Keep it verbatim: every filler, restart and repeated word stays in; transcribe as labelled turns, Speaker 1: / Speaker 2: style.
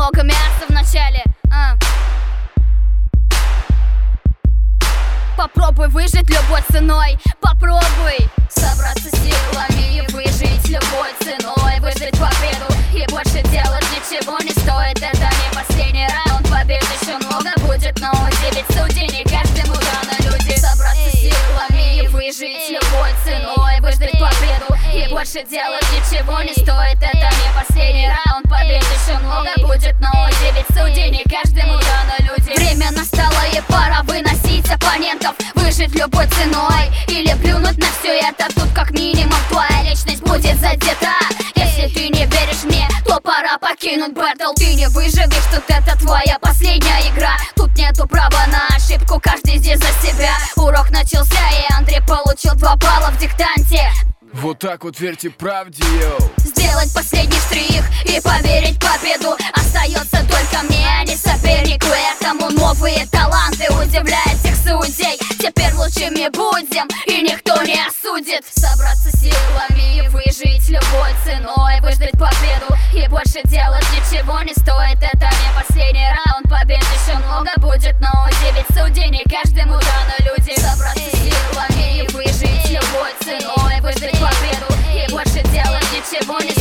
Speaker 1: много мяса в начале. а. Попробуй выжить любой ценой. Попробуй собраться силами и выжить любой ценой. Выжить победу и больше делать ничего не стоит. Это не последний раунд, побед еще много будет, но удивить судей не каждому дано, люди. Собраться силами и выжить любой ценой. Выжить победу и больше делать ничего не стоит. Это не последний раунд, побед еще много будет, но удивить судей не каждому дано, люди. Время настало и пора выносить оппонентов. Выжить любой ценой или плюнуть на все это. Тут как минимум твоя личность будет задета. Если ты не веришь мне, то пора покинуть бэтл. Ты не выживешь, тут это твоя последняя игра. Тут нету права на ошибку, каждый здесь за себя. Урок начался, и Андрей получил два балла в диктанте.
Speaker 2: Вот так вот верьте правде, йоу.
Speaker 1: Сделать последний штрих и поверить в победу остается только мне, а не сопернику. Этому новые таланты удивляют всех судей. Теперь лучшими будем, и никто не осудит. Собраться силами и выжить любой ценой. Выждать победу и больше делать ничего не стоит. Это не последний раунд, побед еще много будет, но удивить судей не каждому дано, люди. Собраться силами и выжить любой ценой. Выждать победу и больше делать ничего не стоит.